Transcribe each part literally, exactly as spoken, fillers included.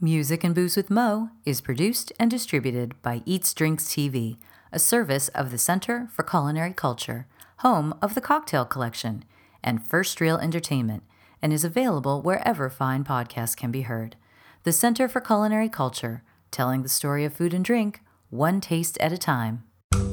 Music and Booze with Mo is produced and distributed by Eats Drinks T V, a service of the Center for Culinary Culture, home of the Cocktail Collection, and First Reel Entertainment, and is available wherever fine podcasts can be heard. The Center for Culinary Culture, telling the story of food and drink, one taste at a time.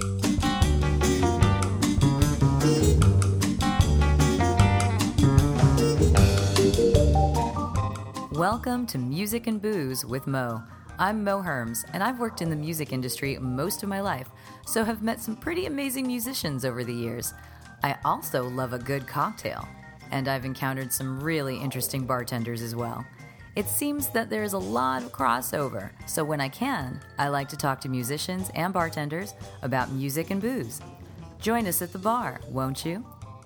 Welcome to Music and Booze with Mo. I'm Mo Herms, and I've worked in the music industry most of my life, so have met some pretty amazing musicians over the years. I also love a good cocktail, and I've encountered some really interesting bartenders as well. It seems that there's a lot of crossover, so when I can, I like to talk to musicians and bartenders about music and booze. Join us at the bar, won't you?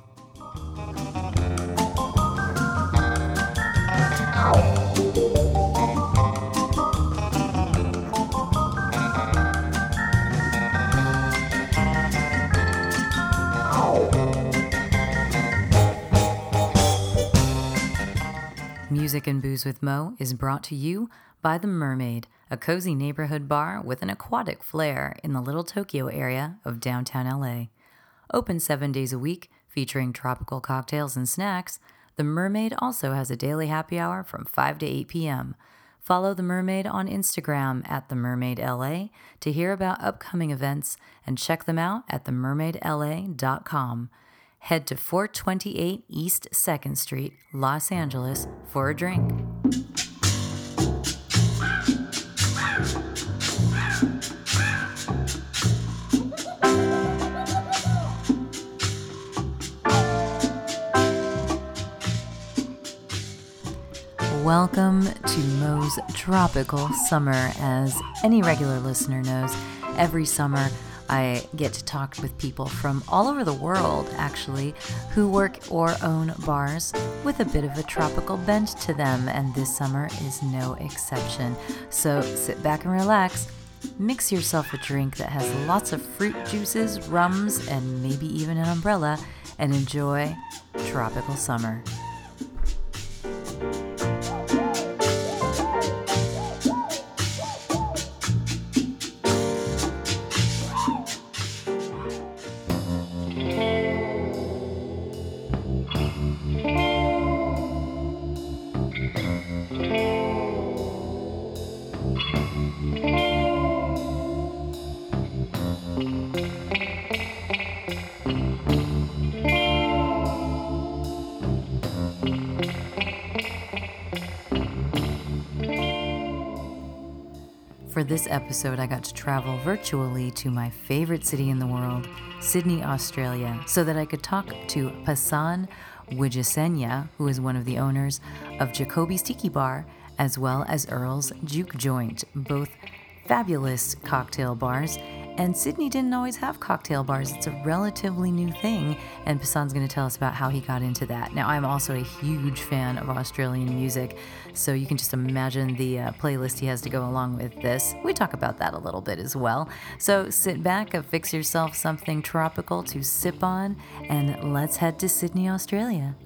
Music and Booze with Mo is brought to you by The Mermaid, a cozy neighborhood bar with an aquatic flair in the Little Tokyo area of downtown L A. Open seven days a week, featuring tropical cocktails and snacks, The Mermaid also has a daily happy hour from five to eight p.m. Follow The Mermaid on Instagram at The Mermaid L A to hear about upcoming events and check them out at the mermaid l a dot com. Head to four twenty-eight East second Street, Los Angeles, for a drink. Welcome to Mo's Tropical Summer. As any regular listener knows, every summer I get to talk with people from all over the world, actually, who work or own bars with a bit of a tropical bent to them, and this summer is no exception. So sit back and relax, mix yourself a drink that has lots of fruit juices, rums, and maybe even an umbrella, and enjoy tropical summer. For this episode, I got to travel virtually to my favorite city in the world, Sydney, Australia, so that I could talk to Pasan Wijasenya, who is one of the owners of Jacoby's Tiki Bar, as well as Earl's Juke Joint, both fabulous cocktail bars. And Sydney didn't always have cocktail bars. It's a relatively new thing, and Pasan's going to tell us about how he got into that. Now, I'm also a huge fan of Australian music, so you can just imagine the uh, playlist he has to go along with this. We talk about that a little bit as well. So sit back, fix yourself something tropical to sip on, and let's head to Sydney, Australia.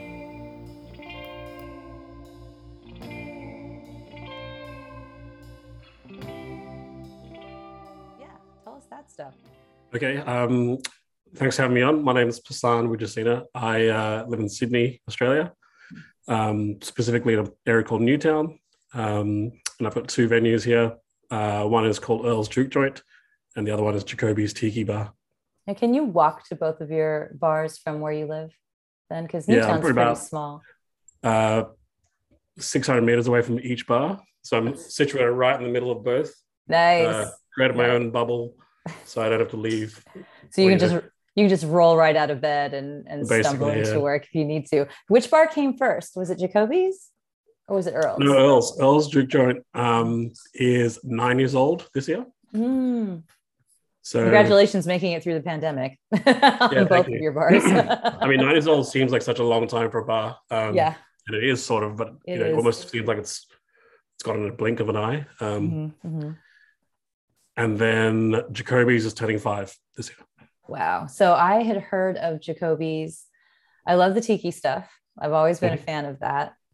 That stuff. Okay, um, thanks for having me on. My name is Pasan Wijasenya. I uh, live in Sydney, Australia, um, specifically in an area called Newtown. Um, and I've got two venues here. Uh, one is called Earl's Juke Joint, and the other one is Jacoby's Tiki Bar. And can you walk to both of your bars from where you live then? Because Newtown's yeah, pretty about, small. Uh, six hundred meters away from each bar. So I'm situated right in the middle of both. Nice. Uh, created my own bubble, so I don't have to leave. So you can just you can just roll right out of bed and, and stumble into yeah. work if you need to. Which bar came first? Was it Jacoby's or was it Earl's? No, Earl's. Earl's Juke Joint um, is nine years old this year. Mm. So congratulations making it through the pandemic on yeah, both of you. your bars. I mean, nine years old seems like such a long time for a bar. Um, yeah. And it is sort of, but it you know, is. it almost seems like it's it's got in a blink of an eye. Um, mm-hmm, mm-hmm. And then Jacoby's is turning five this year. Wow. So I had heard of Jacoby's. I love the tiki stuff. I've always been mm-hmm. a fan of that.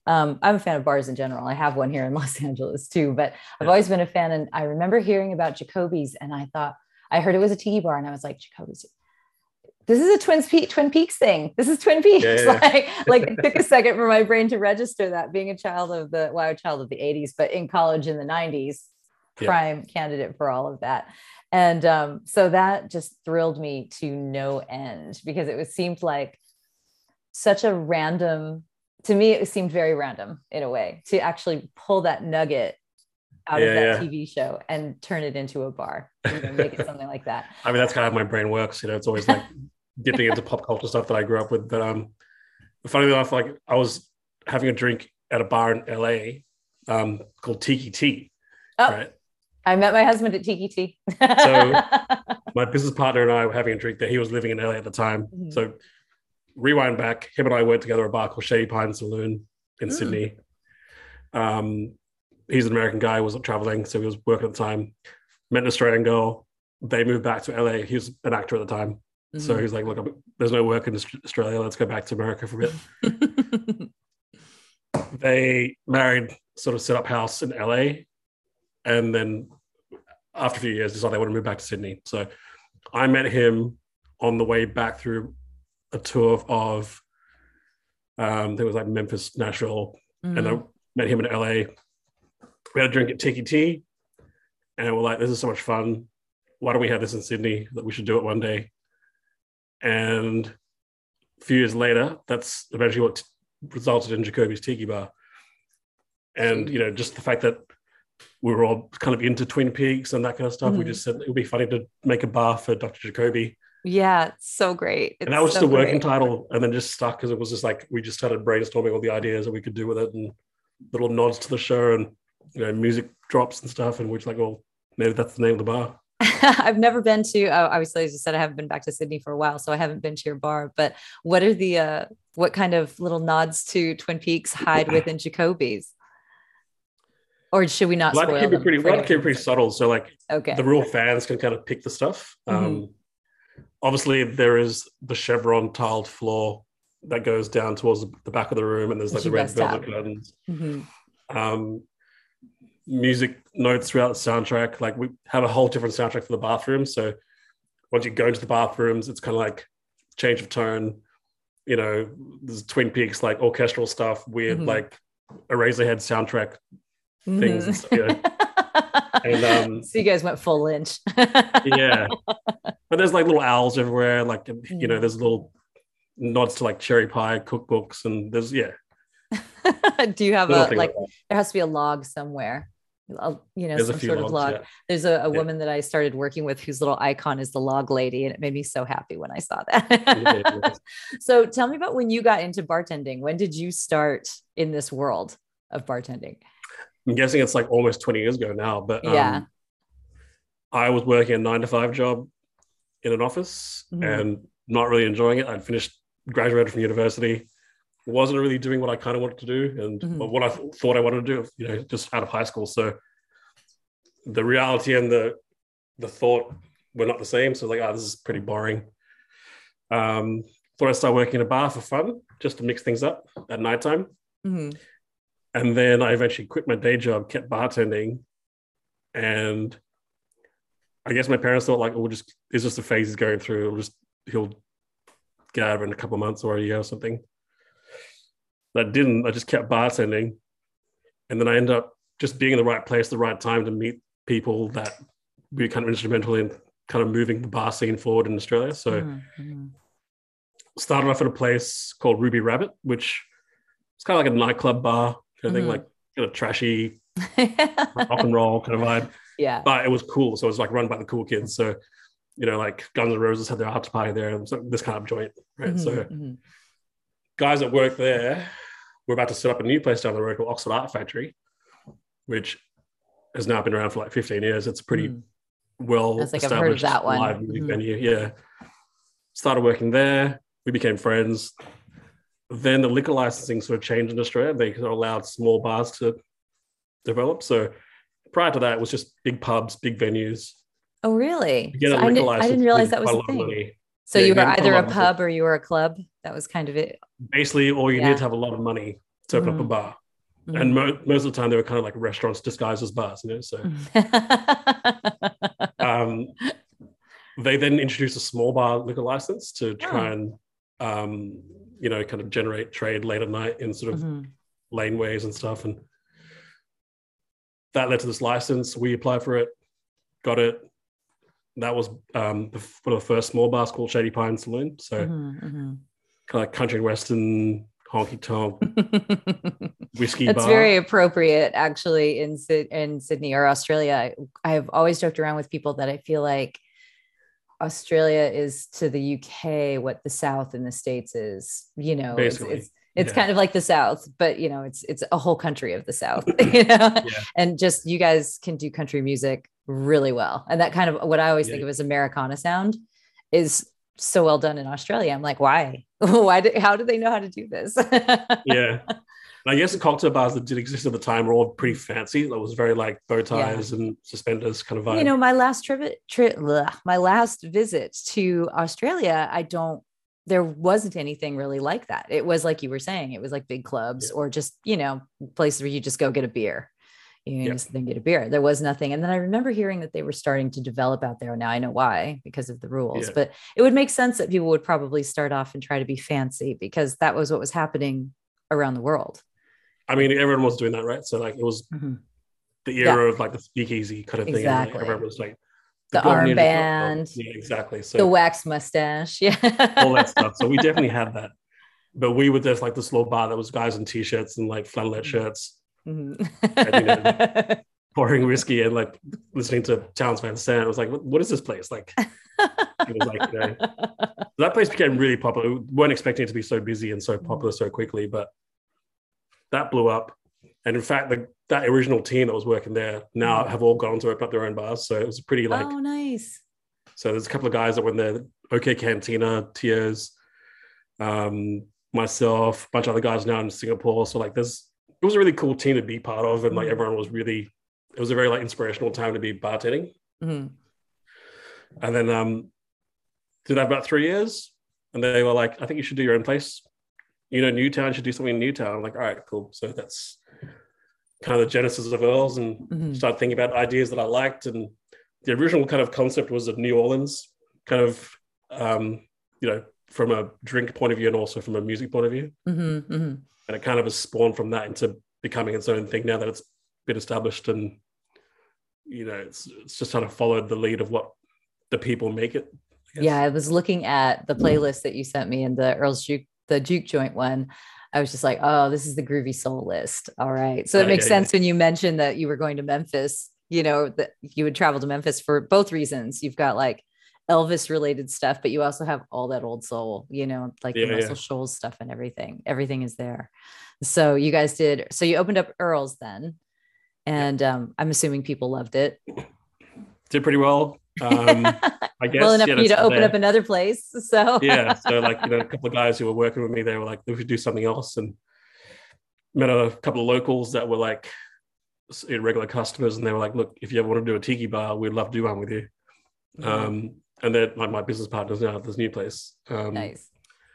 Um, I'm a fan of bars in general. I have one here in Los Angeles too, but I've Yeah. always been a fan. And I remember hearing about Jacoby's, and I thought, I heard it was a tiki bar, and I was like, Jacoby's, this is a Twin Peaks, Twin Peaks thing. This is Twin Peaks. Yeah, yeah. Like, like it took a second for my brain to register that, being a child of the, well, a child of the eighties, but in college in the nineties, Yeah. prime candidate for all of that. And um, so that just thrilled me to no end, because it was seemed like such a random, to me, it seemed very random in a way to actually pull that nugget out Yeah, of that yeah. T V show and turn it into a bar, you know, make it something like that. I mean, that's kind of how my brain works. You know, it's always like dipping into pop culture stuff that I grew up with. But um, funny enough, like I was having a drink at a bar in L A um, called Tiki Tea. Oh, Right. I met my husband at Tiki Tea. So my business partner and I were having a drink there. He was living in L A at the time. Mhm. So rewind back, him and I went together at a bar called Shady Pine Saloon in Mm. Sydney. Um, he's an American guy, wasn't traveling, so he was working at the time. Met an Australian girl. They moved back to L A. He was an actor at the time. So Mhm. he was like, look, I'm- there's no work in Aust- Australia. Let's go back to America for a bit. They married, sort of set up house in L A. And then after a few years, decided they want to move back to Sydney. So I met him on the way back through a tour of, um, there was like Memphis, Nashville, and I Mhm. met him in L A. We had a drink at Tiki Tea, and we're like, this is so much fun. Why don't we have this in Sydney? That we should do it one day. And a few years later, that's eventually what t- resulted in Jacoby's Tiki Bar. And, you know, just the fact that we were all kind of into Twin Peaks and that kind of stuff, we Mhm. just said it would be funny to make a bar for Doctor Jacoby. Yeah, it's so great. It's And that was so just a working great. title, and then just stuck because it was just like we just started brainstorming all the ideas that we could do with it, and little nods to the show, and you know, music drops and stuff, and we're just like, well, maybe that's the name of the bar. I've never been to, uh, obviously, as you said, I haven't been back to Sydney for a while, so I haven't been to your bar. But what are the, uh, what kind of little nods to Twin Peaks hide within Jacoby's? Or should we not We like to spoil keep them it pretty, for we like to keep it anyone? pretty subtle, so like Okay. the real fans can kind of pick the stuff. Mhm. Um, obviously, there is the chevron tiled floor that goes down towards the back of the room, and there's like Which the you red bust velvet out. curtains. Mhm. Um, music notes throughout the soundtrack. Like we have a whole different soundtrack for the bathroom. So once you go into the bathrooms, it's kind of like change of tone. You know, there's Twin Peaks like orchestral stuff, weird Mhm. like Eraserhead soundtrack things. Mhm. And stuff, you know. And um, So you guys went full Lynch. yeah, but there's like little owls everywhere. Like you know, Mm. there's little nods to like cherry pie cookbooks, and there's yeah, Do you have little a, things like, like that. there has to be a log somewhere, a- you know, There's a some few sort of logs, log. yeah. There's a, a Yeah. woman that I started working with whose little icon is the log lady, and it made me so happy when I saw Yeah, that. yeah. So tell me about when you got into bartending. When did you start in this world of bartending? I'm guessing it's like almost twenty years ago now, but um, Yeah. I was working a nine to five job in an office Mhm. and not really enjoying it. I'd finished, graduated from university, wasn't really doing what I kind of wanted to do and Mhm. what I th- thought I wanted to do, you know, just out of high school. So the reality and the the thought were not the same. So like, oh, this is pretty boring. Um, thought I'd start working in a bar for fun, just to mix things up at nighttime. Mhm. And then I eventually quit my day job, kept bartending, and I guess my parents thought like, oh, we'll just it's just a phase he's going through. It'll just he'll get out of it in a couple of months or a year or something. But I didn't. I just kept bartending, and then I ended up just being in the right place, at the right time to meet people that were kind of instrumental in kind of moving the bar scene forward in Australia. So Mhm. Mhm. started off at a place called Ruby Rabbit, which it's kind of like a nightclub bar kind of thing, Mhm. like kind of trashy rock and roll kind of vibe. Yeah. But it was cool. So it was like run by the cool kids. So, you know, like Guns N' Roses had their after party there. And so this kind of joint, right? Mhm. So Mhm. guys that work there were about to set up a new place down the road called Oxford Art Factory, which has now been around for like fifteen years. It's a pretty Mm. well I was like, I've heard of established that one. live music Mhm. venue. Yeah. Started working there. We became friends. Then the liquor licensing sort of changed in Australia. They sort of allowed small bars to develop. So prior to that, it was just big pubs, big venues. Oh, really? To get So a I, liquor didn't, I license, didn't you realize need that was quite a a lot of thing. money. So Yeah, you you were need quite a either lot a of pub or you were a club. That was kind of it. Basically, all you Yeah. need to have a lot of money to open up a Mhm. bar. and mo- most of the time they were kind of like restaurants disguised as bars, you know. So um, they then introduced a small bar liquor license to try oh. and um, you know, kind of generate trade late at night in sort of mm-hmm. laneways and stuff, and that led to this license. We applied for it, got it. That was um, one of the first small bars called Shady Pine Saloon. So mm-hmm, mm-hmm. kind of like country and western, honky tonk, whiskey That's bar. That's very appropriate, actually, in in Sydney or Australia. I've always joked around with people that I feel like Australia is to the U K what the South in the States is. You know, basically. It's, it's, It's yeah. kind of like the South, but you know, it's it's a whole country of the South, you know, yeah. and just you guys can do country music really well. And that kind of what I always yeah. think of as Americana sound is so well done in Australia. I'm like, why? Why did how do they know how to do this? yeah. And I guess the cocktail bars that did exist at the time were all pretty fancy. That was very like bow ties yeah. and suspenders kind of vibe. You know, my last trip, tri- my last visit to Australia, I don't there wasn't anything really like that. It was like you were saying, it was like big clubs yeah. or just, you know, places where you just go get a beer. You know, yeah. just then get a beer. There was nothing. And then I remember hearing that they were starting to develop out there. Now I know why, because of the rules, yeah. but it would make sense that people would probably start off and try to be fancy because that was what was happening around the world. I mean, everyone was doing that, right? So like it was mm-hmm. the era yeah. of like the speakeasy kind of thing. Exactly. And like everyone was like, the, the armband, yeah, exactly. So the wax mustache, yeah, all that stuff. So we definitely had that, but we were just like this little bar that was guys in t-shirts and like flannelette shirts, mm-hmm. and, you know, pouring whiskey and like listening to Townes Van Sant. I was like, what, what is this place? Like, it was like, you know, that place became really popular. We weren't expecting it to be so busy and so popular so quickly, but that blew up. And in fact, the, that original team that was working there now have all gone to open up their own bars. So it was pretty like, oh, nice. So there's a couple of guys that were in there, OK Cantina, Tears, um, myself, a bunch of other guys now in Singapore. So like there's, it was a really cool team to be part of. And like everyone was really, it was a very like inspirational time to be bartending. Mm-hmm. And then um, did that about three years. And they were like, I think you should do your own place. You know, Newtown should do something in Newtown. I'm like, all right, cool. So that's kind of the genesis of Earls, and mm-hmm. started thinking about ideas that I liked. And the original kind of concept was of New Orleans, kind of, um, you know, from a drink point of view and also from a music point of view. Mm-hmm, mm-hmm. And it kind of has spawned from that into becoming its own thing now that it's been established. And, you know, it's, it's just kind of followed the lead of what the people make it. I yeah, I was looking at the playlist that you sent me and the Earl's Juke, the Juke Joint one. I was just like, oh, this is the Groovy Soul list. All right. So it uh, makes yeah, sense yeah. when you mentioned that you were going to Memphis, you know, that you would travel to Memphis for both reasons. You've got like Elvis related stuff, but you also have all that old soul, you know, like yeah, the Muscle yeah. Shoals stuff and everything. Everything is there. So you guys did, so you opened up Earl's then. And yeah. um, I'm assuming people loved it. Did pretty well. Um, I guess. Well enough yeah, for you to open there. Up another place. So yeah, so like, you know, a couple of guys who were working with me, they were like, we should do something else, and met a couple of locals that were like regular customers, and they were like, look, if you ever want to do a tiki bar, we'd love to do one with you. Mm-hmm. Um, and they're like my business partners now at this new place. Um, nice.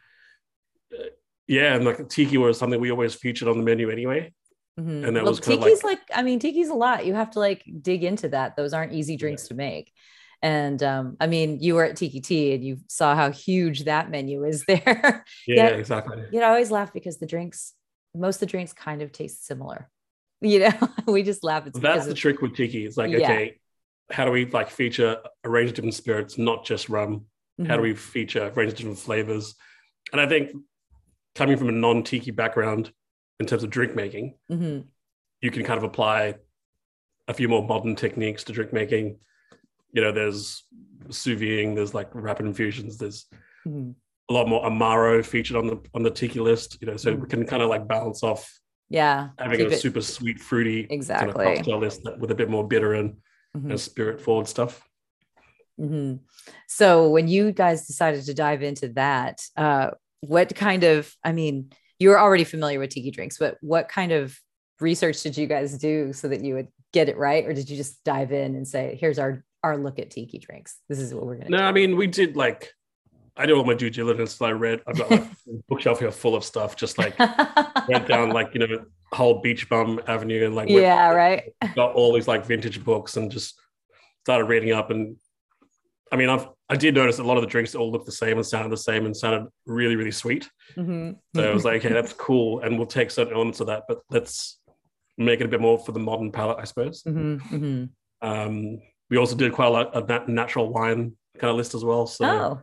Yeah, and like tiki was something we always featured on the menu anyway. Mm-hmm. And that well, was kind tiki's of like, like, I mean, tiki's a lot. You have to like dig into that. Those aren't easy drinks yeah. to make. And um, I mean, you were at Tiki Tea and you saw how huge that menu is there. Yeah, Yet, exactly. You know, I always laugh because the drinks, most of the drinks kind of taste similar. You know, we just laugh. It's That's the trick with Tiki. It's like, yeah. okay, how do we like feature a range of different spirits, not just rum? Mm-hmm. How do we feature a range of different flavors? And I think coming from a non-Tiki background in terms of drink making, mm-hmm. you can kind of apply a few more modern techniques to drink making. You know, there's sous videing, there's like rapid infusions, there's mm-hmm. a lot more Amaro featured on the on the tiki list, you know, so mm-hmm. we can kind of like balance off yeah having a it, super sweet, fruity exactly kind of cocktail list that, with a bit more bitter and, mm-hmm. and spirit forward stuff. Mm-hmm. So when you guys decided to dive into that, uh, what kind of, I mean, you were already familiar with tiki drinks, but what kind of research did you guys do so that you would get it right? Or did you just dive in and say, here's our our look at tiki drinks? This is what we're gonna no do. I mean, we did like, I did all my due diligence. I read, I've got like a bookshelf here full of stuff, just like went down like, you know, whole Beach Bum Avenue and like yeah, right. got all these like vintage books and just started reading up. And I mean, I've I did notice a lot of the drinks all looked the same and sounded the same and sounded really, really sweet. Mm-hmm. So I was like, okay, that's cool, and we'll take certain elements of that, but let's make it a bit more for the modern palate, I suppose. Mm-hmm. Mm-hmm. Um, we also did quite a lot of that natural wine kind of list as well. So oh.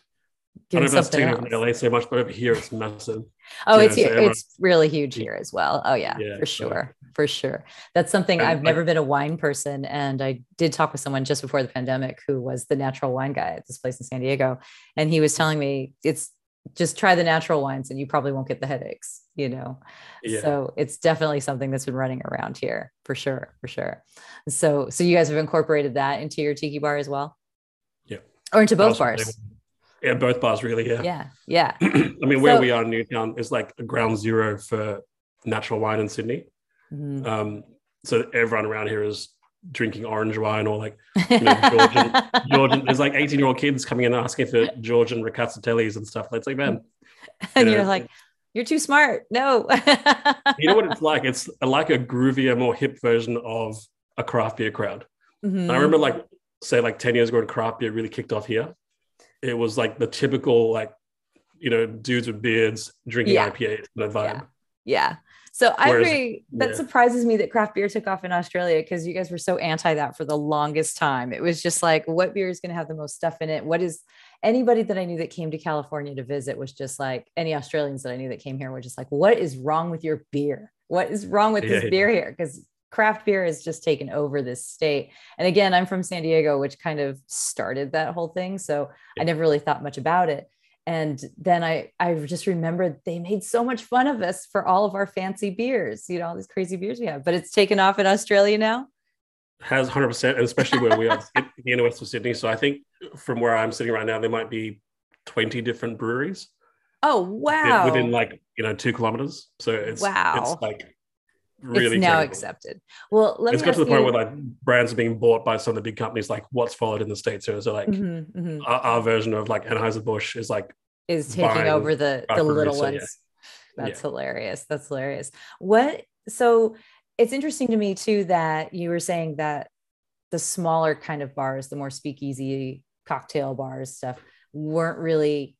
I don't know if that's taken over in L A so much, but over here it's massive. Oh, you it's know, here. so everyone, It's really huge here as well. Oh yeah, yeah for sure. So, for sure. That's something I've never like, been a wine person. And I did talk with someone just before the pandemic who was the natural wine guy at this place in San Diego. And he was telling me it's just try the natural wines and you probably won't get the headaches, you know? Yeah. So it's definitely something that's been running around here for sure. For sure. So, so you guys have incorporated that into your tiki bar as well? Yeah. Or into both bars? Yeah, both bars really. Yeah. Yeah. Yeah. I mean, where so, we are in Newtown is like a ground zero for natural wine in Sydney. Mm-hmm. Um, so everyone around here is drinking orange wine or like, you know, Georgian, Georgian. There's like eighteen year old kids coming in asking for Georgian Ricatatellis and stuff. It's like, man. And you are like, you're too smart. No. You know what it's like? It's like a groovier, more hip version of a craft beer crowd. Mm-hmm. And I remember like, say like ten years ago when craft beer really kicked off here. It was like the typical, like, you know, dudes with beards drinking yeah. I P As kind of vibe. Yeah. yeah. So I Whereas, agree. That yeah. surprises me that craft beer took off in Australia because you guys were so anti that for the longest time. It was just like, what beer is going to have the most stuff in it? What is anybody that I knew that came to California to visit was just like any Australians that I knew that came here were just like, what is wrong with your beer? What is wrong with yeah, this yeah. beer here? Because craft beer has just taken over this state. And again, I'm from San Diego, which kind of started that whole thing. So yeah. I never really thought much about it. And then I, I just remembered they made so much fun of us for all of our fancy beers, you know, all these crazy beers we have, but it's taken off in Australia now. Has one hundred percent, and especially where we are in the west of Sydney. So I think from where I'm sitting right now, there might be twenty different breweries. Oh, wow. Within like, you know, two kilometers. So it's, wow. it's like, really it's now terrible. Accepted. Well, let it's me got to the point you... where like brands are being bought by some of the big companies, like what's followed in the States. So, so like mm-hmm, mm-hmm. Our, our version of like Anheuser-Busch is like is taking over the the little so, ones. Yeah. That's yeah. hilarious. That's hilarious. What? So it's interesting to me too that you were saying that the smaller kind of bars, the more speakeasy cocktail bars stuff, weren't really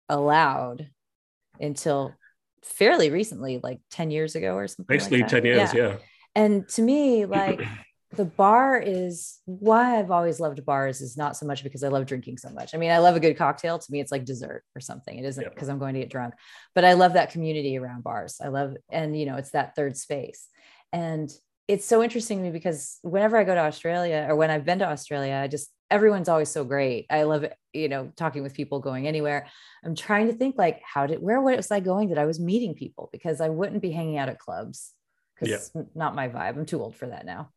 allowed until fairly recently, like ten years ago or something. Basically like ten years, yeah. yeah. And to me, like the bar is why I've always loved bars is not so much because I love drinking so much. I mean, I love a good cocktail. To me, it's like dessert or something. It isn't because yeah. I'm going to get drunk, but I love that community around bars. I love, and you know, it's that third space. And it's so interesting to me because whenever I go to Australia or when I've been to Australia, I just, everyone's always so great. I love it, you know, talking with people going anywhere. I'm trying to think like, how did, where was I going that I was meeting people because I wouldn't be hanging out at clubs because yeah. it's not my vibe. I'm too old for that now.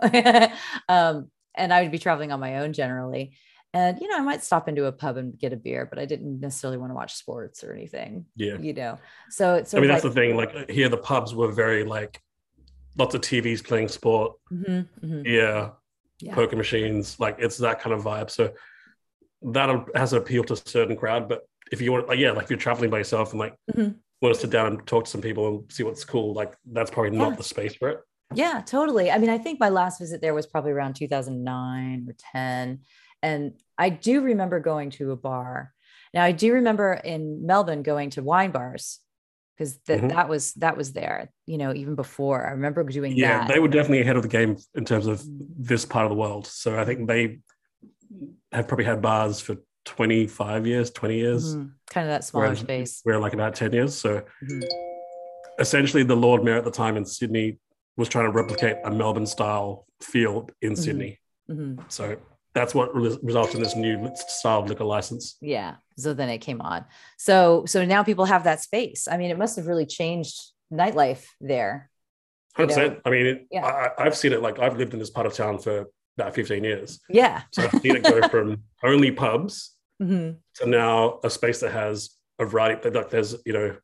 um, and I would be traveling on my own generally. And, you know, I might stop into a pub and get a beer, but I didn't necessarily want to watch sports or anything, yeah. you know? So it's, I mean, that's like, the thing. Like here, the pubs were very like lots of T Vs playing sport. Mm-hmm, mm-hmm. Yeah. Yeah. Poker machines, like it's that kind of vibe. So that has an appeal to a certain crowd. But if you want, like, yeah, like if you're traveling by yourself and like mm-hmm. want to sit down and talk to some people and see what's cool, like that's probably yeah. not the space for it. Yeah, totally. I mean, I think my last visit there was probably around two thousand nine or ten. And I do remember going to a bar. Now I do remember in Melbourne going to wine bars. Because that mm-hmm. that was that was there, you know, even before. I remember doing yeah, that. Yeah, they were definitely ahead of the game in terms of this part of the world. So I think they have probably had bars for twenty-five years, twenty years. Mm-hmm. Kind of that smaller whereas space. We're like about ten years. So mm-hmm. essentially the Lord Mayor at the time in Sydney was trying to replicate a Melbourne style feel in mm-hmm. Sydney. Mm-hmm. So that's what re- resulted in this new style liquor license. Yeah. So then it came on. So, so now people have that space. I mean, it must've really changed nightlife there. one hundred percent. You know? I mean, it, yeah. I, I've seen it, like I've lived in this part of town for about fifteen years. Yeah. So I've seen it go from only pubs mm-hmm. to now a space that has a variety. Like there's, you know,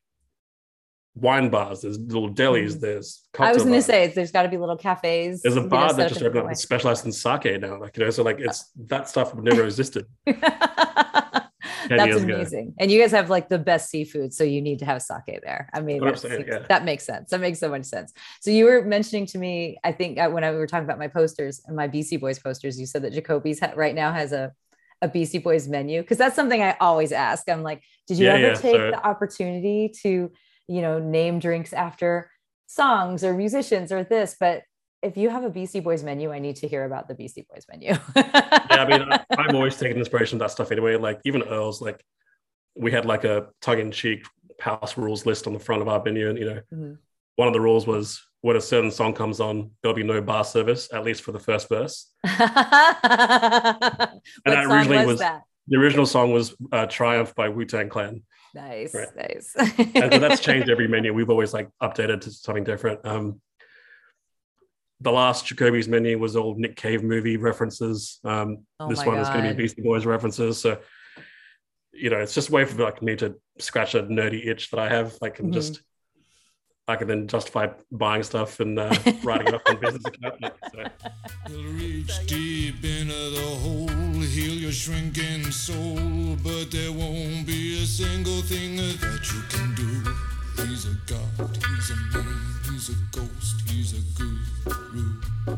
wine bars, there's little delis, mm-hmm. there's I was going to say, there's got to be little cafes. There's a bar that just opened up that's specialized in sake now. Like, you know, so like it's that stuff never existed. ten That's years ago. amazing. And you guys have like the best seafood, so you need to have sake there. I mean, that's, yeah. that makes sense. That makes so much sense. So you were mentioning to me, I think uh, when I we were talking about my posters and my Beastie Boys posters, you said that Jacoby's ha- right now has a a Beastie Boys menu, because that's something I always ask. I'm like, did you Yeah, ever yeah, take so- the opportunity to, you know, name drinks after songs or musicians or this? But if you have a Beastie Boys menu, I need to hear about the Beastie Boys menu. Yeah, I mean, I, I'm always taking inspiration from that stuff anyway. Like even Earl's, like we had like a tongue-in-cheek house rules list on the front of our menu, and you know, Mm-hmm. one of the rules was when a certain song comes on, there'll be no bar service, at least for the first verse. What And that song originally was was that? the original song was uh, Triumph by Wu-Tang Clan. Nice, Right. nice. And so that's changed every menu. We've always like updated to something different. Um, the last Jacoby's menu was all Nick Cave movie references. Um, Oh this my one is going to God. be Beastie Boys references. So, you know, it's just a way for like me to scratch a nerdy itch that I have. Like, and Mhm. just I can then justify buying stuff and uh, writing it up on business account. Like, so. You'll reach deep into the hole, heal your shrinking soul, but there won't be a single thing that you can do. He's a god, he's a man, he's a ghost, he's a guru.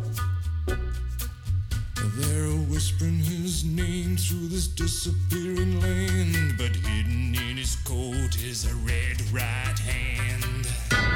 They're whispering his name through this disappearing land, but hidden in his coat is a red right hand.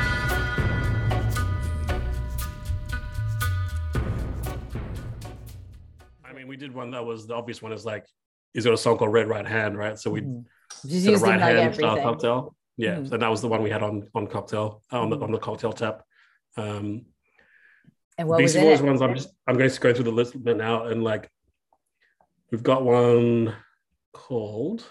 I mean, we did one that was the obvious one is like, he's got a song called Red Right Hand, right? So we Mhm. Just did a used in right like hand style everything. cocktail. Yeah, Mhm. so that was the one we had on on cocktail uh, on the Mhm. on the cocktail tap. Um, And what was Beastie in Boys it? ones. I'm just I'm going to go through the list a bit now, and like we've got one called.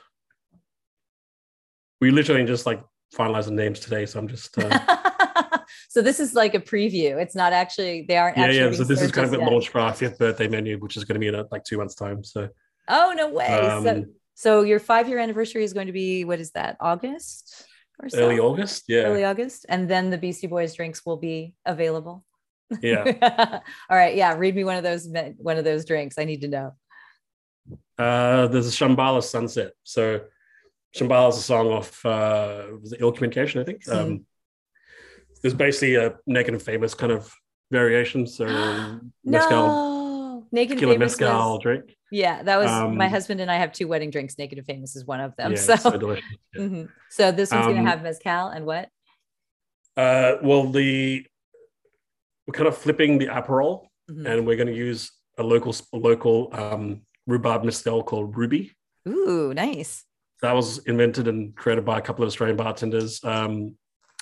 We literally just like finalized the names today, so I'm just uh, So this is like a preview. It's not actually, they aren't yeah actually yeah. being So this is served kind of just get yet. launched for our fifth birthday menu, which is going to be in uh, like two months' time. So Oh, no way. so um, so your five-year anniversary is going to be, what is that, August or so? early August, yeah, Early August. And then the Beastie Boys drinks will be available. yeah. All right. Yeah. Read me one of those, me- one of those drinks. I need to know. Uh, there's a Shambhala Sunset. So Shambhala is a song off uh, was it Ill Communication, I think. Mm. Um, there's basically a Naked and Famous kind of variation. So mezcal, No. Naked and tequila Famous mezcal was, drink. yeah, that was Um, my husband and I have two wedding drinks. Naked and Famous is one of them. Yeah, so, it's so delicious. Yeah. Mhm. So this one's Um, going to have mezcal and what? Uh, well, the we're kind of flipping the Aperol, Mhm. and we're going to use a local a local um, rhubarb mezcal called Ruby. Ooh, nice. That was invented and created by a couple of Australian bartenders. Um,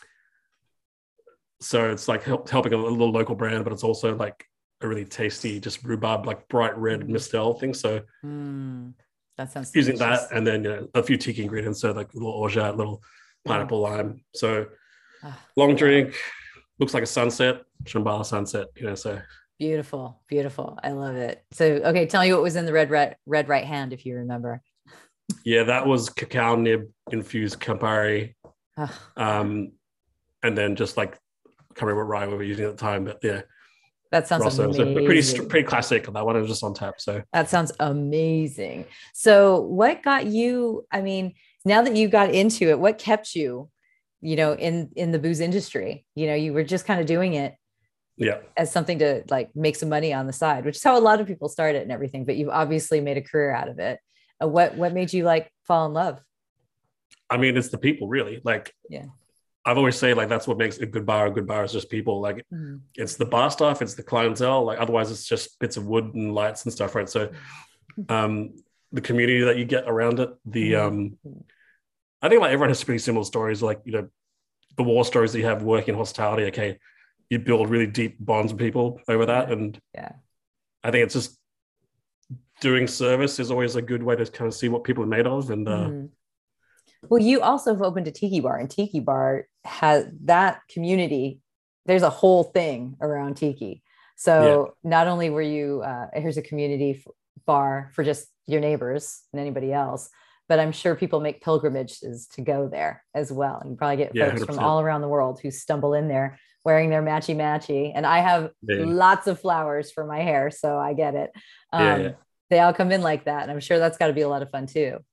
so it's like help, helping a little local brand, but it's also like a really tasty, just rhubarb, like bright red Mm. mezcal thing. So Mm, that sounds using delicious. that, and then you know, a few tiki ingredients, so like a little orgeat, little pineapple lime. So Ah, long drink, looks like a sunset, Shambhala sunset. You know, so beautiful, beautiful. I love it. So, okay, tell me what was in the red, red, red right hand, if you remember. yeah, that was cacao nib infused Campari, Ah, um, and then just like I can't remember what rye we were using at the time, but yeah, that sounds Rosso. So amazing. pretty st- pretty classic. That one was just on tap. So That sounds amazing. So, what got you? I mean, now that you got into it, what kept you, you know, in in the booze industry? You know, you were just kind of doing it yeah, as something to like make some money on the side, which is how a lot of people start it and everything. But you've obviously made a career out of it. Uh, what what made you like fall in love? I mean, it's the people really. Like, Yeah. I've always say like that's what makes a good bar a good bar is just people. Like, Mhm. it's the bar stuff, it's the clientele. Like, otherwise, it's just bits of wood and lights and stuff, right? So, um, the community that you get around it, the Mhm. um, I think like everyone has pretty similar stories. Like, you know, the war stories that you have working in hospitality. Okay, you build really deep bonds with people over that, and Yeah. I think it's just doing service is always a good way to kind of see what people are made of. And uh, Mhm. Well, you also have opened a tiki bar, and tiki bar has that community. There's a whole thing around tiki. So not only were you, uh, here's a community f- bar for just your neighbors and anybody else, but I'm sure people make pilgrimages to go there as well. You probably get Yeah, folks from one hundred percent. all around the world who stumble in there wearing their matchy matchy. And I have Yeah. lots of flowers for my hair, so I get it. Um, Yeah, yeah. They all come in like that. And I'm sure that's got to be a lot of fun too.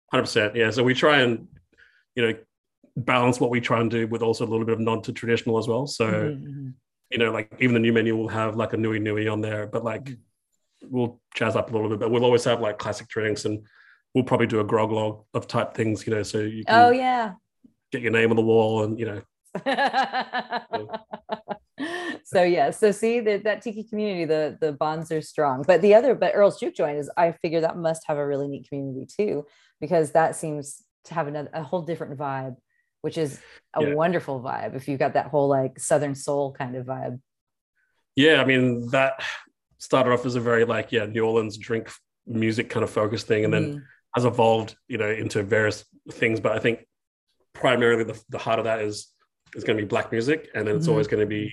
hundred percent. Yeah. So we try and, you know, balance what we try and do with also a little bit of nod to traditional as well. So, Mm-hmm. you know, like even the new menu will have like a nui nui on there, but like we'll jazz up a little bit, but we'll always have like classic drinks, and we'll probably do a grog log of type things, you know, so you can Oh yeah. get your name on the wall and, you know. So yeah, so see that that tiki community, the the bonds are strong. But the other, but Earl's Juke Joint is, I figure that must have a really neat community too, because that seems to have another, a whole different vibe, which is a Yeah. wonderful vibe if you've got that whole like Southern soul kind of vibe. Yeah, I mean, that started off as a very like, yeah, New Orleans drink music kind of focused thing, and then Mhm. has evolved, you know, into various things. But I think primarily the, the heart of that is is going to be black music, and then it's Mhm. always going to be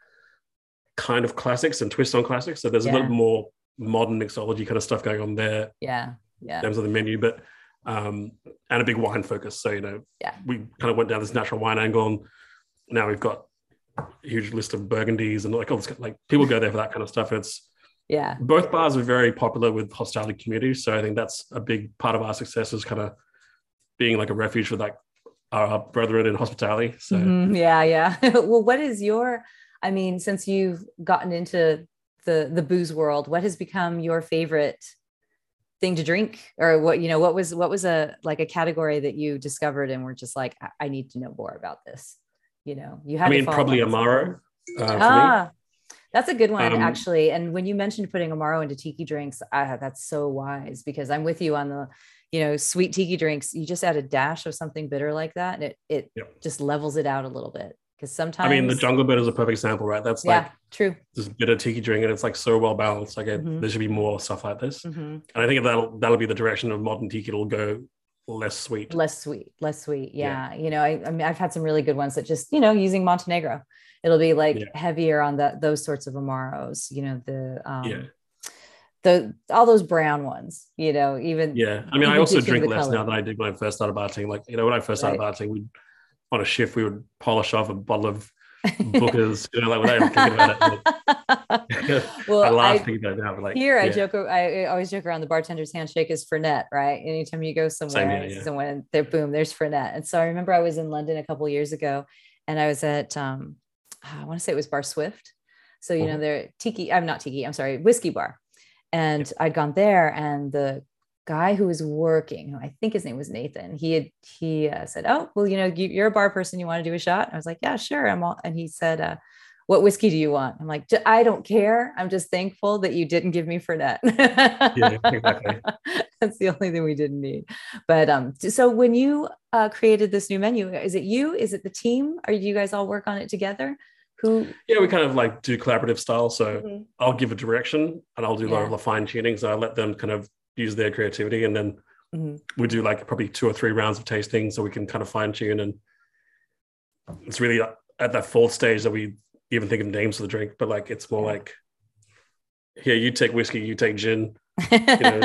kind of classics and twists on classics. So there's a Yeah. little more modern mixology kind of stuff going on there Yeah, in yeah, terms of the menu, but um, and a big wine focus. So, you know, yeah. we kind of went down this natural wine angle, and now we've got a huge list of Burgundies and like all this, like people go there for that kind of stuff. It's Yeah. both bars are very popular with hospitality communities, so I think that's a big part of our success, is kind of being like a refuge for like our brethren in hospitality. So Mhm. Yeah, yeah. Well, what is your, I mean, since you've gotten into the the booze world, what has become your favorite thing to drink? Or what, you know, what was what was a like a category that you discovered and were just like, I, I need to know more about this? You know, you had I to mean, follow probably up. Amaro uh, for me. Ah, that's a good one, Um, actually. And when you mentioned putting Amaro into tiki drinks, I, that's so wise, because I'm with you on the, you know, sweet tiki drinks. You just add a dash of something bitter like that, and it it Yep. just levels it out a little bit. Because sometimes, I mean, the Jungle Bird is a perfect example, right? That's yeah, like true. this bitter tiki drink, and it's like so well balanced. Like it, Mhm. there should be more stuff like this, Mhm. and I think that'll that'll be the direction of modern tiki. It'll go less sweet. Less sweet, less sweet. Yeah. You know, I, I mean, I've had some really good ones that just, you know, using Montenegro, it'll be like Yeah. heavier on that, those sorts of Amaros, you know, the, um, Yeah. the, all those brown ones, you know, even, Yeah, I mean, I even also ditching drink the less color. now than I did when I first started bartending. Like, you know, when I first started Right. bartending, we'd on a shift we would polish off a bottle of Booker's, you know, like without even thinking about it. Like, Well, I laugh I- thinking about it now, but like Here, I yeah. joke. I always joke around, the bartender's handshake is Fernet, right? Anytime you go somewhere, here, yeah. someone there, boom, there's Fernet. And so I remember I was in London a couple of years ago, and I was at, um, I want to say it was Bar Swift. So you know, Mhm. they're tiki. I'm not tiki. I'm sorry, whiskey bar. And I'd gone there, and the guy who was working, who I think his name was Nathan, he had he uh, said, "Oh, well, you know, you, you're a bar person. You want to do a shot?" I was like, "Yeah, sure." I'm all, and he said, uh, "What whiskey do you want?" I'm like, "J- I don't care. I'm just thankful that you didn't give me Fernet." Yeah, exactly. That's the only thing we didn't need. But um, so when you uh, created this new menu, is it you? Is it the team? Or do you guys all work on it together? Who? Yeah, we kind of like do collaborative style. So Mhm. I'll give a direction and I'll do Yeah. the, the fine tuning. So I let them kind of use their creativity, and then Mhm. we do like probably two or three rounds of tasting, so we can kind of fine tune. And it's really at that fourth stage that we even think of names for the drink, but like it's more Yeah. like, here, you take whiskey, you take gin, try to come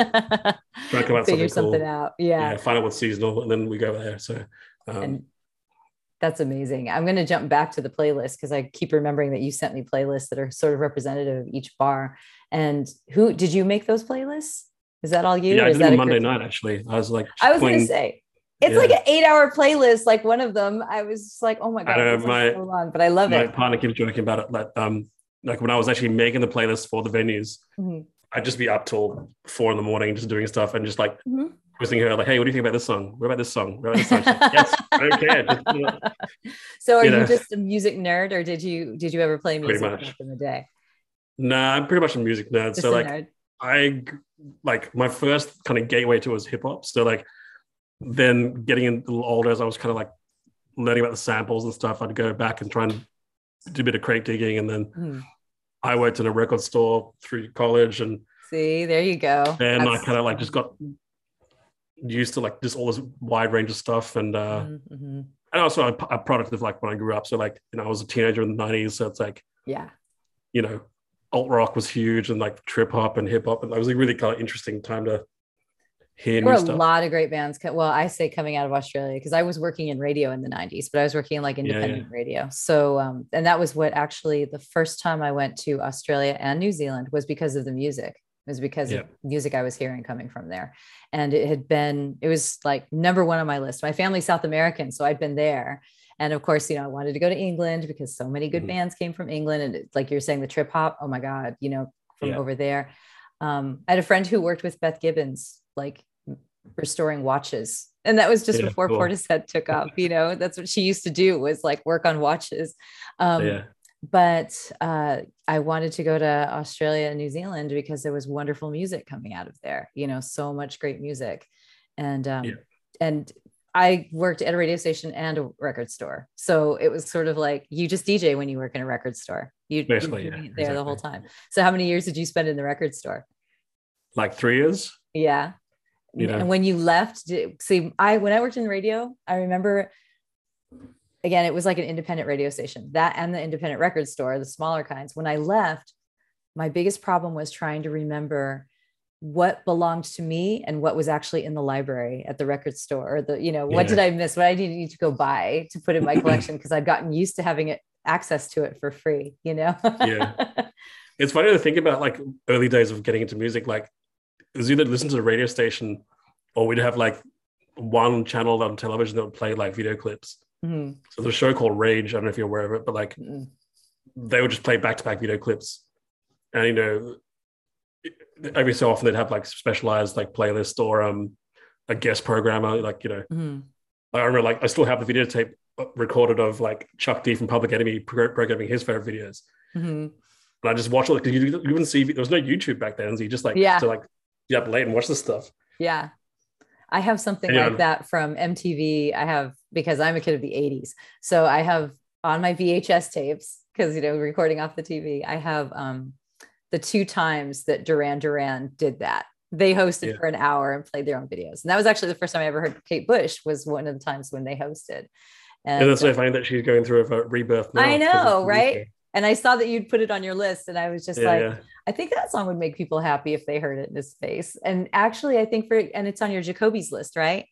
out Figure something something cool. out. Yeah. Yeah, find out what's seasonal, and then we go there. So um, And that's amazing. I'm going to jump back to the playlist, because I keep remembering that you sent me playlists that are sort of representative of each bar. And who did you make those playlists? Is that all you? yeah, or I is did that them a Monday group? night actually. I was like, I was going to playing- say, it's yeah. like an eight hour playlist. Like one of them, I was just like, oh my God, I know, this is my- so long, but I love my it. partner keeps joking about it. Like, um, like when I was actually making the playlist for the venues, Mhm. I'd just be up till four in the morning just doing stuff and just like Mhm. quizzing her, like, hey, what do you think about this song? What about this song? What about this song? She's like, yes, I don't care. Just, you know, So are you you, know. just a music nerd, or did you did you ever play Pretty music much. back in the day? Nah, I'm pretty much a music nerd. Just so a like nerd. I like my first kind of gateway to was hip hop. So like then getting in a little older, as I was kind of like learning about the samples and stuff, I'd go back and try and do a bit of crate digging. And then Mhm. I worked in a record store through college, and See, there you go. then I That's- kind of like just got used to like just all this wide range of stuff. And uh Mhm, mhm. and also a, a product of like when I grew up. So like, you know, I was a teenager in the nineties. So it's like, Yeah. you know, alt rock was huge, and like trip hop and hip hop. And it was a really kind of interesting time to hear There were new a stuff. lot of great bands. co- Well, I say coming out of Australia, because I was working in radio in the nineties, but I was working in like yeah. independent radio. So, um, and that was what actually the first time I went to Australia and New Zealand was because of the music. It was because Yeah. of music I was hearing coming from there. And it had been, it was like number one on my list. My family's South American, so I'd been there. And of course, you know, I wanted to go to England because so many good Mhm. bands came from England. And it, like you're saying, the trip hop, oh my God, you know, from Yeah. over there. Um, I had a friend who worked with Beth Gibbons, like restoring watches. And that was just Yeah, before cool. Portishead took up, you know, that's what she used to do, was like work on watches. Um, Yeah. but uh, I wanted to go to Australia and New Zealand because there was wonderful music coming out of there, you know, so much great music. And, um, Yeah. and I worked at a radio station and a record store. So it was sort of like you just D J when you work in a record store. You, Basically, you're yeah, doing it there the whole exactly. time. So how many years did you spend in the record store? Like three years. Yeah. You know. And when you left, did, see, I, when I worked in radio, I remember, again, it was like an independent radio station, that and the independent record store, the smaller kinds. When I left, my biggest problem was trying to remember what belonged to me and what was actually in the library at the record store, or the, you know, what Yeah. did I miss? What I needed to go buy to put in my collection, because I'd gotten used to having it access to it for free, you know? Yeah. It's funny to think about, like, early days of getting into music. Like, it was either listen to the radio station, or we'd have like one channel on television that would play like video clips. Mm-hmm. So there's a show called Rage. I don't know if you're aware of it, but like Mm-hmm. they would just play back-to-back video clips. And, you know, every so often they'd have like specialized like playlist or um a guest programmer, like, you know, Mm-hmm. I remember, like, I still have the videotape recorded of like Chuck D from Public Enemy pro- programming his favorite videos. Mm-hmm. And I just watch it because you, you wouldn't see, there was no YouTube back then. So you just like, Yeah. to like be up late and watch this stuff. Yeah. I have something Yeah. like that from M T V. I have, because I'm a kid of the eighties. So I have on my V H S tapes, because, you know, recording off the T V, I have um, the two times that Duran Duran did that. They hosted Yeah. for an hour and played their own videos. And that was actually the first time I ever heard Kate Bush, was one of the times when they hosted. And, And it's so funny that she's going through a rebirth now. I know, because right? it's- And I saw that you'd put it on your list, and I was just Yeah, like, yeah. I think that song would make people happy if they heard it in his face. And actually, I think for, and it's on your Jacoby's list, right?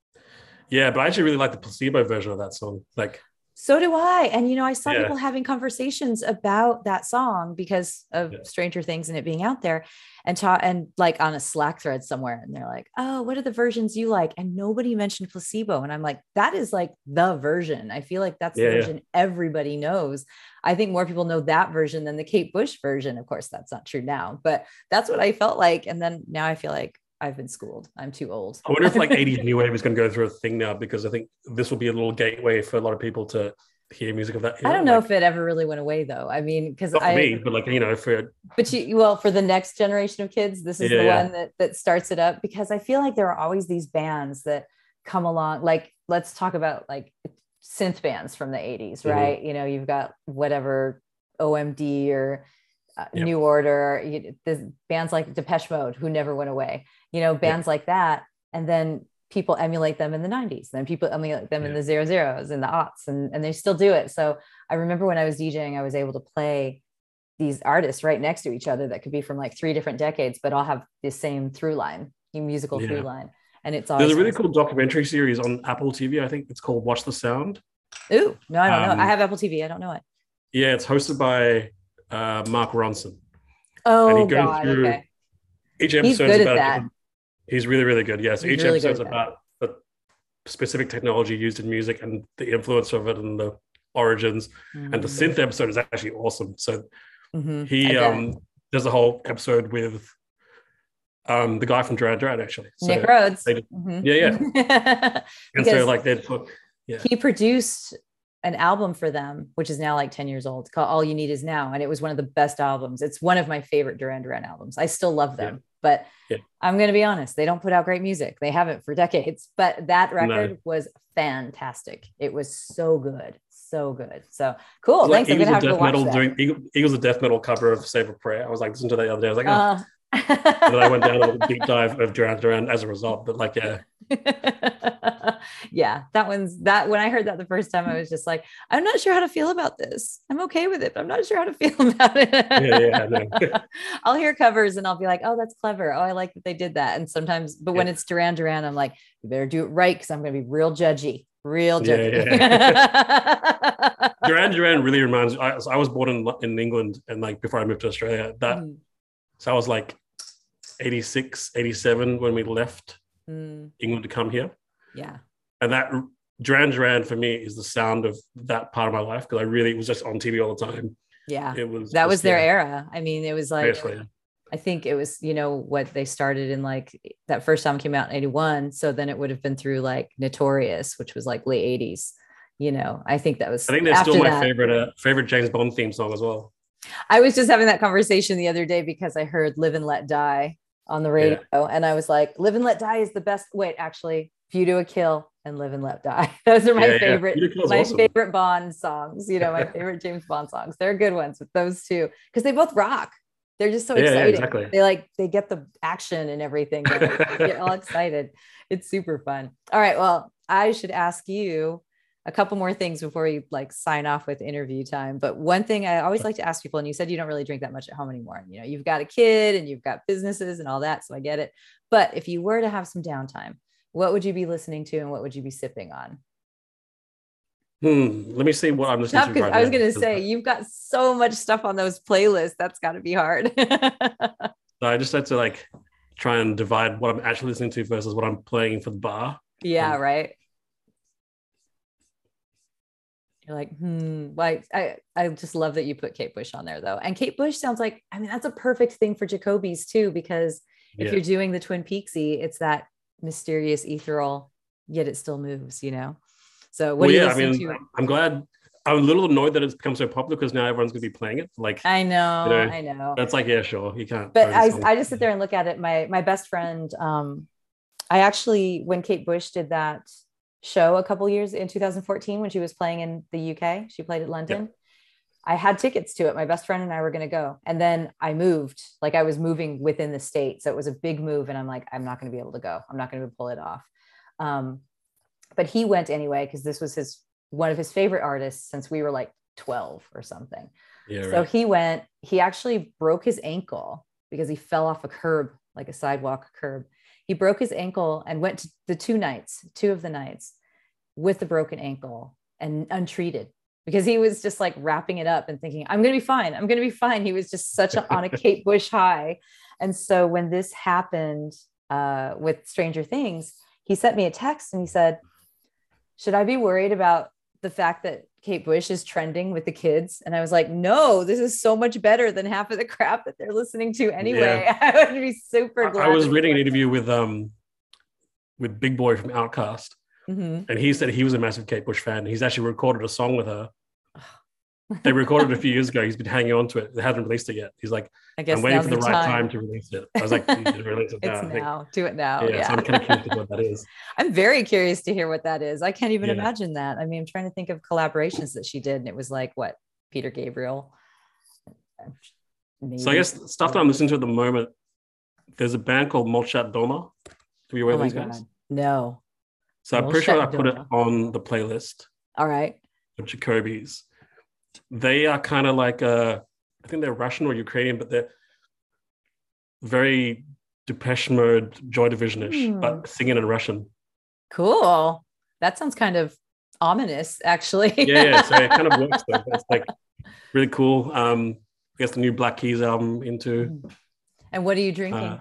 Yeah, but I actually really like the placebo version of that song. Like, So do I. And, you know, I saw Yeah. people having conversations about that song because of Yeah. Stranger Things and it being out there, and ta- and like on a Slack thread somewhere. And they're like, oh, what are the versions you like? And nobody mentioned Placebo. And I'm like, that is like the version. I feel like that's Yeah, the yeah. version everybody knows. I think more people know that version than the Kate Bush version. Of course, that's not true now, but that's what I felt like. And then now I feel like I've been schooled. I'm too old. I wonder if like eighties new wave is going to go through a thing now, because I think this will be a little gateway for a lot of people to hear music of that. I don't know like, if it ever really went away though. I mean, because not for I, me, but like, you know, for but you, well, for the next generation of kids, this is Yeah, the yeah. one that that starts it up, because I feel like there are always these bands that come along. Like, let's talk about like synth bands from the eighties, Mhm. right? You know, you've got whatever O M D or uh, Yep. New Order, you, there's bands like Depeche Mode, who never went away, you know, bands like that. And then people emulate them in the nineties, then people emulate them in Yeah. the zero zeros and the aughts, and, and they still do it. So I remember when I was DJing, I was able to play these artists right next to each other that could be from like three different decades, but all have the same through line, musical Yeah. through line. And it's always there's a really fun. cool documentary series on Apple T V. I think it's called Watch the Sound. Ooh, no, I don't know. Um, I have Apple T V. I don't know it. Yeah, it's hosted by uh, Mark Ronson. Oh, and he goes God. through Okay. each He's episode good is at about a that. different- he's really, really good. Yeah, so He's each really good episode's at that. about the specific technology used in music and the influence of it and the origins. And the synth episode is actually awesome. So Mm-hmm. he um does a whole episode with um the guy from Duran Duran, actually. So, Nick Rhodes. they did- Mhm. yeah, yeah. And so Because like they'd put yeah. he produced an album for them, which is now like ten years old, called All You Need Is Now. And it was one of the best albums. It's one of my favorite Duran Duran albums. I still love them, Yeah. but Yeah. I'm going to be honest, they don't put out great music. They haven't for decades, but that record No. was fantastic. It was so good. So good. So cool. Like Thanks. I'm Eagles going to of have to Death watch Metal that. doing Eagle- Eagles of Death Metal cover of Save a Prayer. I was like, listen to that the other day. I was like, oh. Uh, And then I went down a little deep dive of Duran Duran as a result. But like, yeah, yeah, that one's that when I heard that the first time, I was just like, I'm not sure how to feel about this. I'm okay with it, but I'm not sure how to feel about it. yeah, yeah. No. I'll hear covers and I'll be like, oh, that's clever. Oh, I like that they did that. And sometimes, but when Yeah. it's Duran Duran, I'm like, you better do it right, because I'm going to be real judgy, real Yeah, judgy. Duran Duran really reminds I, so I was born in in England, and like before I moved to Australia, that Mhm. so I was like eighty-six, eighty-seven when we left Mm, England to come here. yeah. And that Duran Duran for me is the sound of that part of my life because I really, it was just on T V all the time. Yeah. It was That just, was their yeah, era. I mean, it was like, seriously. I think it was, you know, what they started in like that first time came out in eighty-one. So then it would have been through like Notorious, which was like late eighties. You know, I think that was, I think they're after still my that, favorite uh, favorite James Bond theme song as well. I was just having that conversation the other day because I heard Live and Let Die on the radio. Yeah. And I was like, Live and Let Die is the best. Wait, actually, View to a Kill and Live and Let Die. Those are my Yeah, yeah. favorite, View to Kill is my awesome. favorite Bond songs, you know, my favorite James Bond songs. They're good ones with those two because they both rock. They're just so Yeah, yeah, exciting. exactly. They like, they get the action and everything. They get all excited. It's super fun. All right. Well, I should ask you a couple more things before we like sign off with interview time. But one thing I always like to ask people, and you said you don't really drink that much at home anymore. You know, you've got a kid and you've got businesses and all that. So I get it. But if you were to have some downtime, what would you be listening to and what would you be sipping on? Hmm. Let me see what I'm listening Tough, to right I was now. going to say, you've got so much stuff on those playlists. That's got to be hard. So I just had to like try and divide what I'm actually listening to versus what I'm playing for the bar. Yeah, Um, right. You're like, hmm. Like, I, I just love that you put Kate Bush on there, though. And Kate Bush sounds like, I mean, that's a perfect thing for Jacoby's, too, because if Yeah. you're doing the Twin Peaksy, it's that mysterious, ethereal, yet it still moves, you know? So what Well, do you yeah, I listen mean, to? I'm glad. I'm a little annoyed that it's become so popular because now everyone's going to be playing it. Like, I know, you know, I know. that's like, yeah, sure, you can't. But own I, songs. I just sit there and look at it. My, my best friend, um, I actually, when Kate Bush did that show a couple years in two thousand fourteen, when she was playing in the U K, she played at London. Yep. I had tickets to it. My best friend and I were going to go. And then I moved, like I was moving within the state. So it was a big move. And I'm like, I'm not going to be able to go. I'm not going to pull it off. Um, but he went anyway, because this was his, one of his favorite artists since we were like twelve or something. Yeah, So right. he went, he actually broke his ankle because he fell off a curb, like a sidewalk curb. He broke his ankle and went to the two nights, two of the nights with the broken ankle and untreated because he was just like wrapping it up and thinking, I'm going to be fine. I'm going to be fine. He was just such a, on a Kate Bush high. And so when this happened uh, with Stranger Things, he sent me a text and he said, should I be worried about the fact that Kate Bush is trending with the kids? And I was like, no, this is so much better than half of the crap that they're listening to anyway. Yeah. I would be super glad. I was that reading an he interview with um with Big Boy from Outkast, went. Mhm. and he said he was a massive Kate Bush fan. He's actually recorded a song with her. They recorded it a few years ago. He's been hanging on to it. They haven't released it yet. He's like, I guess I'm waiting now's for the, right time. time to release it. I was like, you should release it now. It's I think. now. Do it now. Yeah, Yeah. so I'm kind of curious to what that is. I'm very curious to hear what that is. I can't even Yeah. imagine that. I mean, I'm trying to think of collaborations that she did, and it was like what, Peter Gabriel. Maybe. So I guess stuff that I'm listening to at the moment, there's a band called Molchat Doma. Are you aware Oh of my these God. guys? No. So I'm pretty sure I Molchat put it Doma. on the playlist All right. of Jacoby's. They are kind of like, uh, I think they're Russian or Ukrainian, but they're very Depeche Mode, Joy Division-ish, Hmm. but singing in Russian. Cool. That sounds kind of ominous, actually. Yeah, yeah, so it kind of works. Though. It's like really cool. Um, I guess the new Black Keys album into. And what are you drinking? Uh,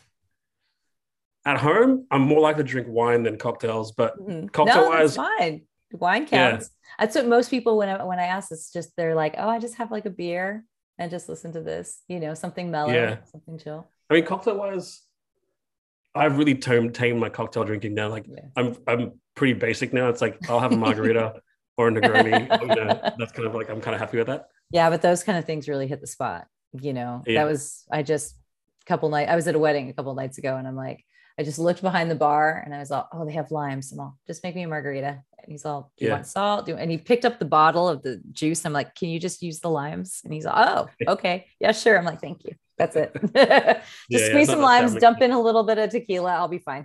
at home, I'm more likely to drink wine than cocktails, but Mhm. cocktail No, that's wise, fine. Wine Yeah. counts. That's what most people, when I when I ask this, just they're like, oh, I just have like a beer and just listen to this, you know, something mellow, Yeah. something chill. I mean, cocktail wise, I've really tamed, tamed my cocktail drinking down. Like Yeah. I'm, I'm pretty basic now. It's like I'll have a margarita or a Negroni. You know, that's kind of like I'm kind of happy with that. Yeah, but those kind of things really hit the spot. You know, Yeah. that was, I just, a couple nights, I was at a wedding a couple nights ago and I'm like, I just looked behind the bar and I was all, oh, they have limes. I'm all, just make me a margarita. And he's all, do you Yeah. want salt? Do, and he picked up the bottle of the juice. I'm like, can you just use the limes? And he's all, oh, okay. Yeah, sure. I'm like, thank you. That's it. just Yeah, yeah, squeeze not some that limes, bad. dump in a little bit of tequila. I'll be fine.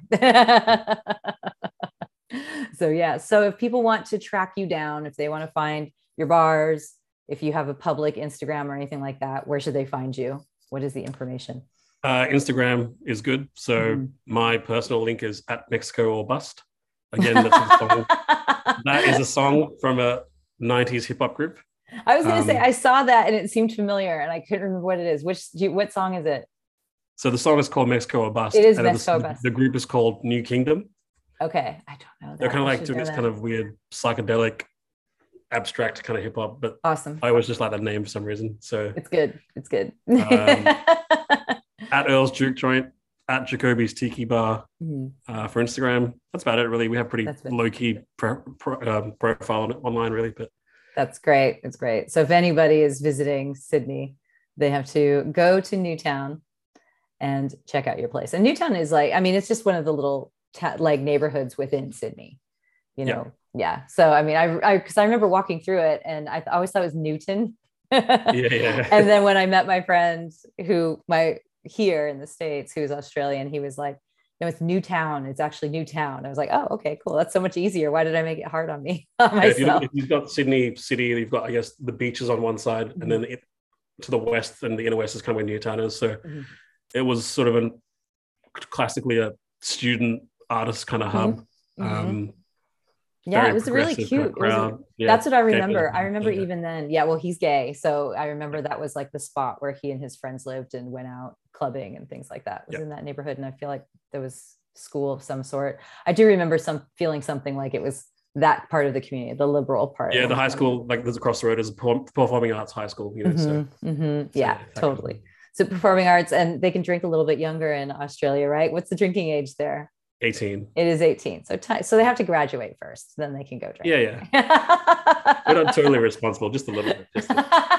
So, yeah. So if people want to track you down, if they want to find your bars, if you have a public Instagram or anything like that, where should they find you? What is the information? Uh, Instagram is good. So Mhm. my personal link is at Mexico or Bust. Again, that's a song. That is a song from a nineties hip hop group. I was going to say, Um, I saw that and it seemed familiar and I couldn't remember what it is. Which, do you, what song is it? So the song is called Mexico or Bust. It is and Mexico or the, Bust. The group is called New Kingdom. Okay, I don't know that. They're kind of I like should doing know this that. kind of weird psychedelic, abstract kind of hip hop. But Awesome. I always just like that name for some reason. So It's good. It's good. Um, at Earl's Juke Joint, at Jacoby's Tiki Bar Mhm. uh, for Instagram. That's about it, really. We have pretty That's it. low key pro, pro, um, profile on, online, really. But That's great. It's great. So if anybody is visiting Sydney, they have to go to Newtown and check out your place. And Newtown is like, I mean, it's just one of the little ta- like neighborhoods within Sydney, you know? Yeah. yeah. So, I mean, I, I, cause I remember walking through it and I th- always thought it was Newton. yeah, yeah. And then when I met my friend who my here in the States, who was Australian, he was like, no, it's Newtown. It's actually Newtown. I was like, oh, okay, cool. That's so much easier. Why did I make it hard on me? on Yeah, if, you myself? look, if you've got Sydney City, you've got, I guess, the beaches on one side, Mhm. and then it, to the west and the inner west is kind of where Newtown is. So Mhm. it was sort of an classically a student artist kind of hub. Mhm. Um, Yeah, very it was really progressive cute. kind It of was a- crowd. Yeah, That's what I gay remember. person. I remember Yeah. even then. Yeah, well, he's gay. So I remember that was like the spot where he and his friends lived and went out clubbing and things like that. It was Yeah. in that neighborhood. And I feel like there was school of some sort. I do remember some feeling something like it was that part of the community, the liberal part. Yeah, the high school, like there's across the road is a perform- performing arts high school, you know. So, Mhm, mhm. so Yeah, that kind of totally. thing. So performing arts, and they can drink a little bit younger in Australia, right? What's the drinking age there? eighteen. It is eighteen. So ti so they have to graduate first, then they can go drink. Yeah, yeah. We're not totally responsible, just a little bit. Just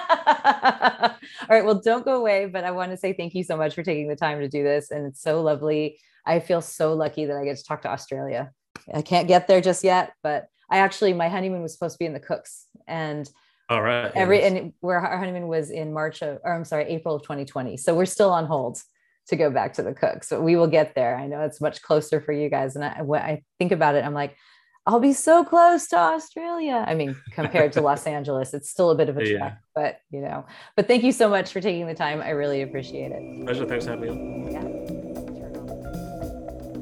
a- All right. Well, don't go away, but I want to say thank you so much for taking the time to do this. And it's so lovely. I feel so lucky that I get to talk to Australia. I can't get there just yet, but I actually, my honeymoon was supposed to be in the Cooks, and All right. yeah, every, that's- and where our honeymoon was in March of, or I'm sorry, April of twenty twenty. So we're still on hold to go back to the Cooks, but we will get there. I know it's much closer for you guys. And I, when I think about it, I'm like, I'll be so close to Australia. I mean, compared to Los Angeles, it's still a bit of a Yeah. trek, but you know, but thank you so much for taking the time. I really appreciate it. Pleasure. Thanks for having me on. Yeah. Turn on.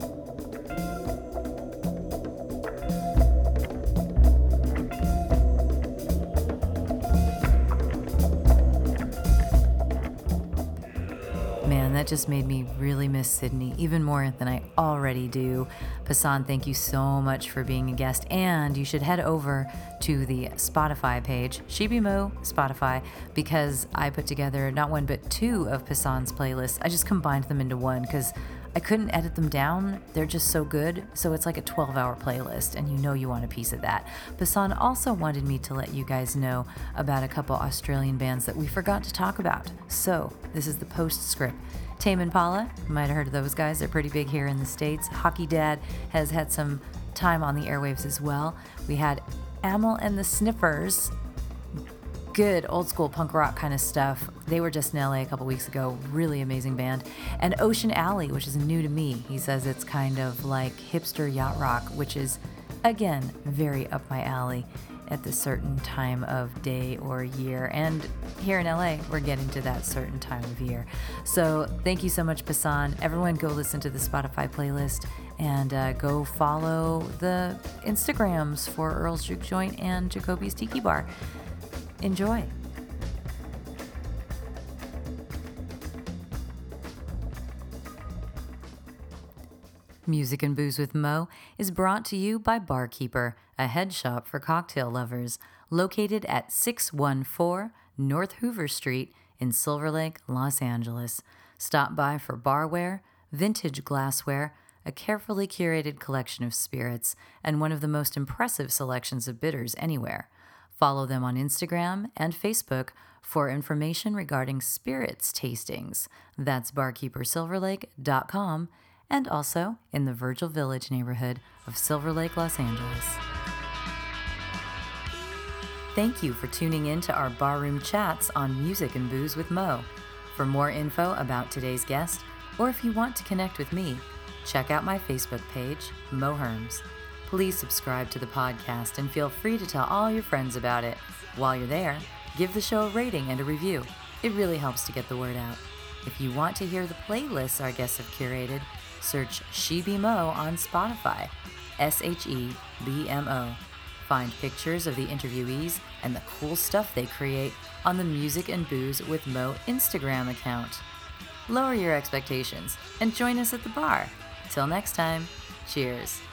Man, that just made me really miss Sydney, even more than I already do. Passan, thank you so much for being a guest. And you should head over to the Spotify page, Shibi Mo Spotify, because I put together not one but two of Passan's playlists. I just combined them into one because I couldn't edit them down. They're just so good. So it's like a twelve hour playlist, and you know you want a piece of that. Passan also wanted me to let you guys know about a couple Australian bands that we forgot to talk about. So this is the postscript. Tame Impala, you might have heard of those guys. They're pretty big here in the States. Hockey Dad has had some time on the airwaves as well. We had Amel and the Sniffers. Good old school punk rock kind of stuff. They were just in L A a couple weeks ago. Really amazing band. And Ocean Alley, which is new to me. He says it's kind of like hipster yacht rock, which is, again, very up my alley at this certain time of day or year. And here in L A, we're getting to that certain time of year. So thank you so much, Passan. Everyone go listen to the Spotify playlist and uh, go follow the Instagrams for Earl's Juke Joint and Jacoby's Tiki Bar. Enjoy. Music and Booze with Mo is brought to you by Barkeeper, a head shop for cocktail lovers, located at six one four North Hoover Street in Silver Lake, Los Angeles. Stop by for barware, vintage glassware, a carefully curated collection of spirits, and one of the most impressive selections of bitters anywhere. Follow them on Instagram and Facebook for information regarding spirits tastings. That's barkeeper silver lake dot com, and also in the Virgil Village neighborhood of Silver Lake, Los Angeles. Thank you for tuning in to our barroom chats on Music and Booze with Mo. For more info about today's guest, or if you want to connect with me, check out my Facebook page, Mo Herms. Please subscribe to the podcast and feel free to tell all your friends about it. While you're there, give the show a rating and a review. It really helps to get the word out. If you want to hear the playlists our guests have curated, search Shibi Mo on Spotify, S H E B M O. Find pictures of the interviewees and the cool stuff they create on the Music and Booze with Mo Instagram account. lower your expectations and join us at the bar. Till next time, cheers.